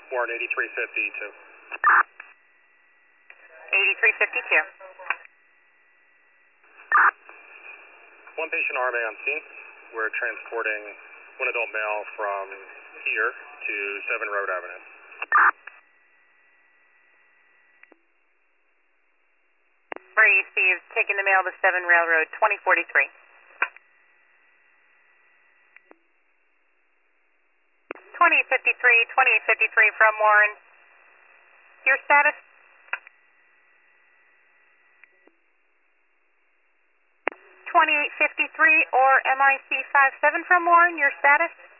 Warren 8352. 8352. One patient RMA on scene. We're transporting one adult male from here to 7 Road Avenue. Brady Steve, taking the male to 7 Railroad, 2043. 2053 from Warren. Your status? 2853 or MIC 57 from Warren, your status?